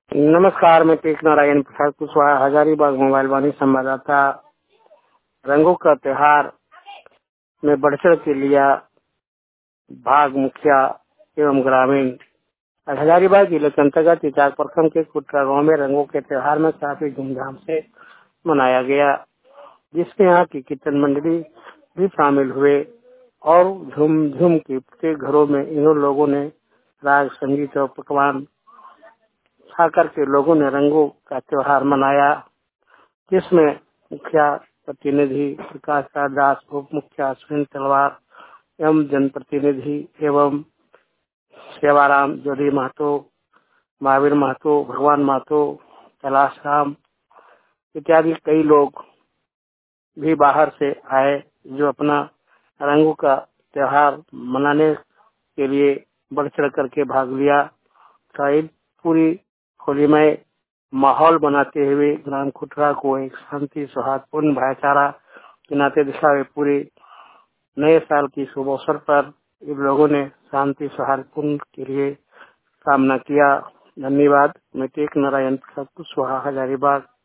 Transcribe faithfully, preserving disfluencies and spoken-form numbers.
नमस्कार, मैं टेक नारायण प्रसाद कुशवाहा, हजारीबाग मोबाइल वाणी संवाददाता। रंगों का त्योहार में बढ़ चढ़ के लिया भाग मुखिया एवं ग्रामीण। हजारीबाग जिले के अंतर्गत इचाक प्रखंड के कुटरा गाँव में रंगों के त्योहार में काफी धूमधाम से मनाया गया, जिसमें यहाँ की कीर्तन मंडली भी शामिल हुए और झूम झूम के प्रत्येक घरों में इन लोगों ने राग संगीत और पकवान खाकर के लोगों ने रंगों का त्योहार मनाया, जिसमें मुखिया प्रतिनिधि प्रकाश दास, उप मुखिया अश्विन तलवार एवं जनप्रतिनिधि एवं सेवाराम, जोड़ी महतो, महावीर महतो, भगवान महतो, कैलाश राम इत्यादि कई लोग भी बाहर से आए, जो अपना रंगों का त्योहार मनाने के लिए बढ़ चढ़ करके भाग लिया। पूरी होलीमय माहौल बनाते हुए ग्राम खुटरा को एक शांति सौहार्दपूर्ण भाईचारा के नाते दिखा हुए पूरे नए साल की शुभ अवसर पर इन लोगों ने शांति सौहार्दपूर्ण के लिए कामना किया। धन्यवाद। मैं टेक नारायण प्रसाद कुशवाहा, हजारीबाग।